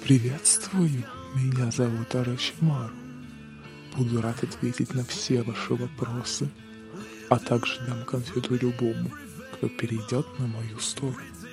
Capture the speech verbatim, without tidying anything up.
Приветствую, меня зовут Арачимару. Буду рад ответить на все ваши вопросы, а также дам конфету любому, кто перейдет на мою сторону.